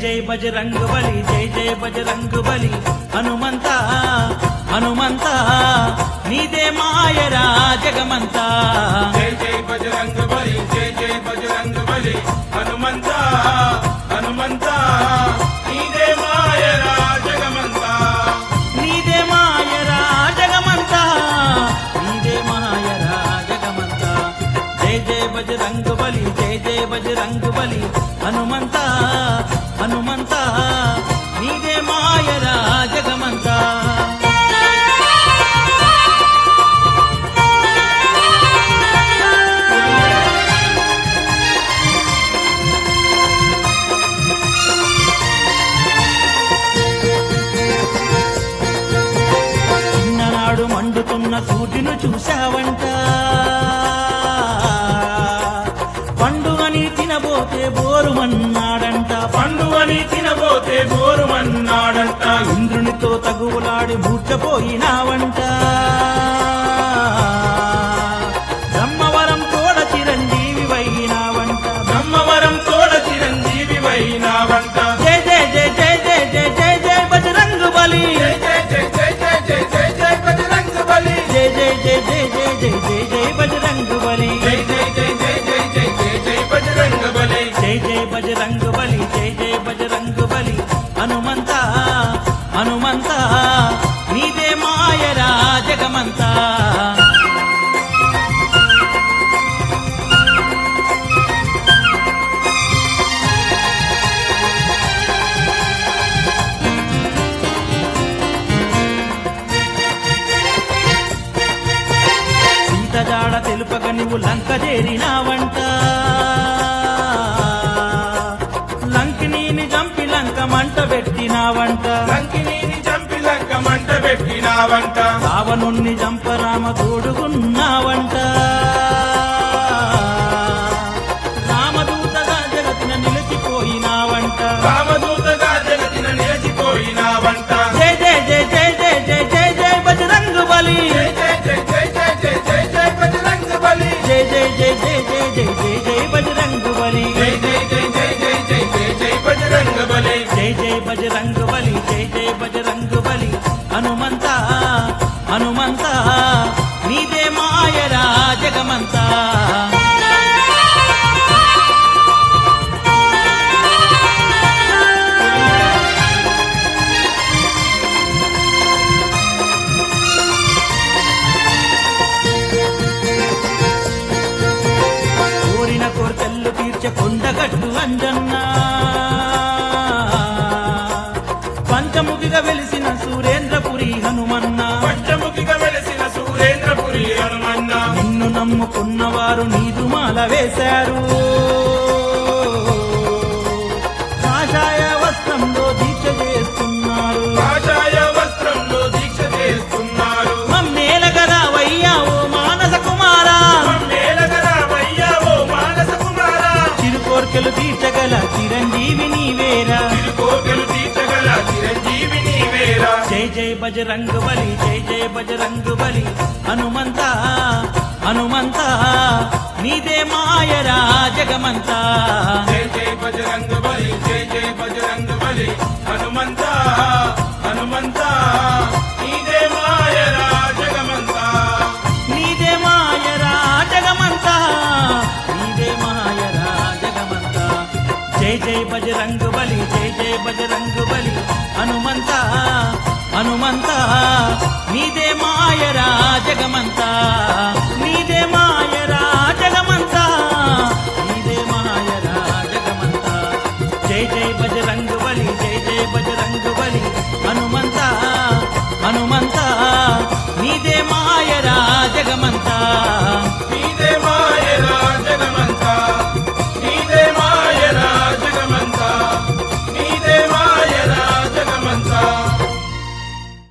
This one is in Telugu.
జై బజరంగ్ బలి జై జై బజరంగ్ బలి హనుమంతా హనుమంతా నీదే మాయరా జగమంతా జై జై బజరంగ్ బలి జై జై బజరంగ్ బలి హనుమంతా హనుమంతా నీదే మాయరా జగమంతా నీదే మాయరా జగమంతా నీదే మాయరా జగమంతా జై జై బజరంగ్ బలి జై జై బజరంగ్ బలి హనుమంతా హనుమంతా నీదే మాయరా జగమంతా చిన్ననాడు మండుతున్న సూర్యును చూశావంట పండుగని తినబోతే బోరుమన్నాడంట పండువని తినబోతే గోరుమన్నాడంట ఇంద్రునితో తగువులాడి మూర్చపోయినావంట బ్రహ్మవరం తోడ చిరంజీవి వైనావంట బ్రహ్మవరం తోడ చిరంజీవి వైనావంట జై జై జై జై జై జై జై జై బజరంగ్ బలి జై జై జై జై జై జై జై జై బజరంగ్ బలి జై జై జై జై జై జై జై జై బజరంగ్ బలి జై జై జై జై జై జై జై జై బజరంగ్ బలి జై జై బజరంగ్ బలి జై జై బజరంగ్ బలి హనుమంతా హనుమంతా నీదే మాయరా జగమంతా సీతజాడ తెలుపక నువ్వు లంక చేరినావంట లంకినీని చంపి లంక మంట పెట్టినావంట లంకినీని చంపి లంక మంట పెట్టినావంట రావణుణ్ణి చంపరామ తోడుకున్నావంట రామదూతగా జగతిన నిలిచిపోయినావంట రామదూతగా జగతిన నిలిచిపోయినావంట జై జై జై జై జై జై జై జై బజరంగ్ బలి జై జై జై జై జై జై జై జై బజరంగ్ బలి జై జై జై జై జై జై జై జై బజరంగ్ బలి జై జై జై జై జై జై జై జై బజరంగ్ బలి జై జై బజరంగ్ బలి జై జై బజరంగ్ బలి హనుమంతా హనుమంతా నీదే మాయరా జగమంతా కోరిన కోర్కెళ్ళు తీర్చే కొండగట్టు అంజన్న పంచముఖిగా వెలిసిన సురేంద్రపురి హనుమన్న పంచముఖిగా వెలసిన సురేంద్రపురి హనుమన్న నిన్ను నమ్ముకున్న వారు నీదు మాల వేశారు కాషాయ వస్త్రంలో దీక్ష చేస్తున్నారు కాషాయ వస్త్రంలో దీక్ష చేస్తున్నారు మమ్మేలగరావయ్యా ఓ మానస కుమారా మేలగరావయ్యా ఓ మానస కుమారా చిరు కోర్కెలు తీర్చగల చిరంజీవి నీవేరా కోగలు తీర్చగల చిరంజీవి నీవేరా జై జై బజరంగ్ బలి జై జై బజరంగ్ బలి హనుమంతా హనుమంతా నీదే మాయరా జగమంతా జై జై బజరంగ్ బలి జై జై బజరంగ్ బలి హనుమంతా హనుమంతా నీదే మాయరా జగమంతా నీదే మాయరా జగమంతా నీదే మాయరా జగమంతా జై జై బజరంగ్ బలి జై జై బజరంగ్ బలి హనుమంతా హనుమంతా నీదే మాయరా జగమంతా నీదే